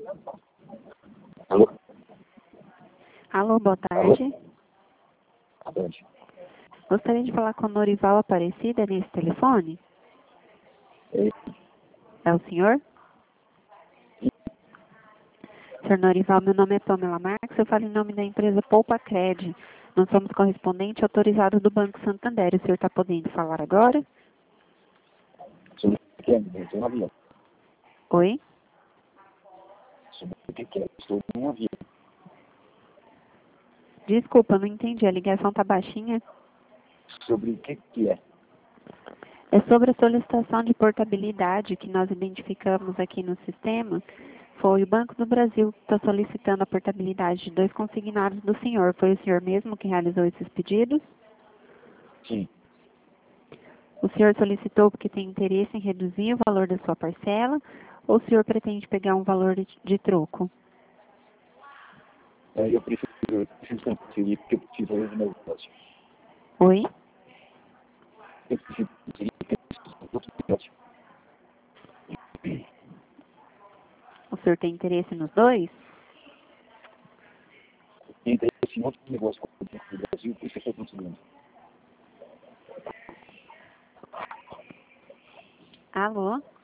Alô? Alô, boa tarde. Boa tarde. Gostaria de falar com a Norival Aparecida nesse telefone? Ei, É o senhor? Senhor Norival, meu nome é Pamela Marques, eu falo em nome da empresa Poupa Cred. Nós somos correspondente autorizado do Banco Santander. O senhor está podendo falar agora? sobre o que é? Estou no avião. Oi? Sobre o que é? Estou num avião. Desculpa, não entendi. A ligação está baixinha. Sobre o que é? É sobre a solicitação de portabilidade que nós identificamos aqui no sistema. Foi o Banco do Brasil que está solicitando a portabilidade de 2 consignados do senhor. Foi o senhor mesmo que realizou esses pedidos? Sim. O senhor solicitou porque tem interesse em reduzir o valor da sua parcela ou o senhor pretende pegar um valor de troco? Eu preciso transferir porque eu preciso fazer meu negócio. Oi? Eu preciso transferir porque eu preciso fazer outro negócio. O senhor tem interesse nos dois? Tem interesse em outro negócio com o Banco do Brasil, por isso que eu estou transferindo. Alô?